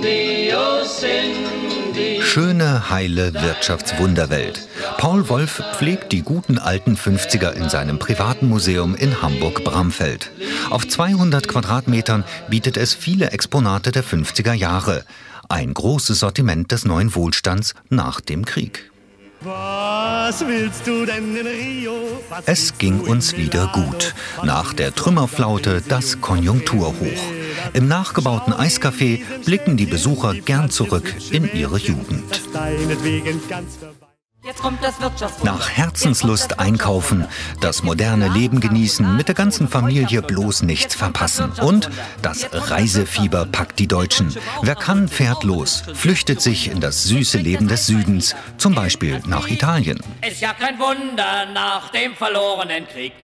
Cindy, oh Cindy. Schöne, heile Wirtschaftswunderwelt. Paul Wolf pflegt die guten alten 50er in seinem privaten Museum in Hamburg-Bramfeld. Auf 200 Quadratmetern bietet es viele Exponate der 50er Jahre. Ein großes Sortiment des neuen Wohlstands nach dem Krieg. Was willst du denn in Rio? Es ging uns wieder gut. Nach der Trümmerflaute das Konjunkturhoch. Im nachgebauten Eiscafé blicken die Besucher gern zurück in ihre Jugend. Jetzt kommt das Wirtschaftswunder. Nach Herzenslust einkaufen, das moderne Leben genießen, mit der ganzen Familie bloß nichts verpassen. Und das Reisefieber packt die Deutschen. Wer kann, fährt los, flüchtet sich in das süße Leben des Südens, zum Beispiel nach Italien. Ist ja kein Wunder nach dem verlorenen Krieg.